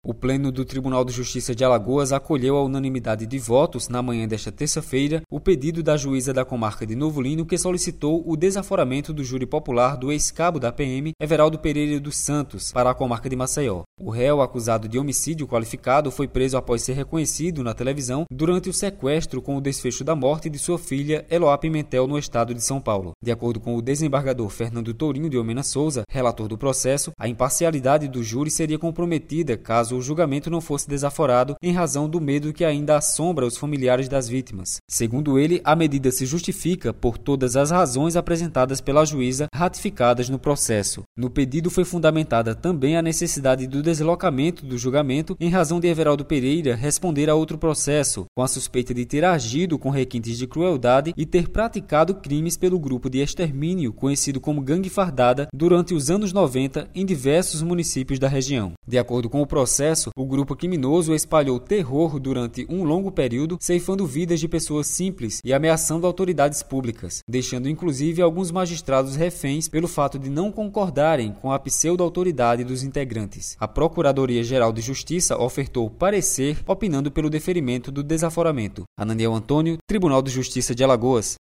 O Pleno do Tribunal de Justiça de Alagoas acolheu à unanimidade de votos, na manhã desta terça-feira, o pedido da juíza da comarca de Novo Lino que solicitou o desaforamento do júri popular do ex-cabo da PM, Everaldo Pereira dos Santos, para a comarca de Maceió. O réu, acusado de homicídio qualificado, foi preso após ser reconhecido na televisão durante o sequestro com o desfecho da morte de sua filha, Eloá Pimentel, no estado de São Paulo. De acordo com o desembargador Fernando Tourinho de Omena Souza, relator do processo, a imparcialidade do júri seria comprometida caso o julgamento não fosse desaforado em razão do medo que ainda assombra os familiares das vítimas. Segundo ele, a medida se justifica por todas as razões apresentadas pela juíza ratificadas no processo. No pedido foi fundamentada também a necessidade do deslocamento do julgamento em razão de Everaldo Pereira responder a outro processo, com a suspeita de ter agido com requintes de crueldade e ter praticado crimes pelo grupo de extermínio conhecido como Gangue Fardada durante os anos 90 em diversos municípios da região. De acordo com o processo, o grupo criminoso espalhou terror durante um longo período, ceifando vidas de pessoas simples e ameaçando autoridades públicas, deixando inclusive alguns magistrados reféns pelo fato de não concordarem com a pseudo-autoridade dos integrantes. A Procuradoria-Geral de Justiça ofertou parecer opinando pelo deferimento do desaforamento. Ananiel Antônio, Tribunal de Justiça de Alagoas.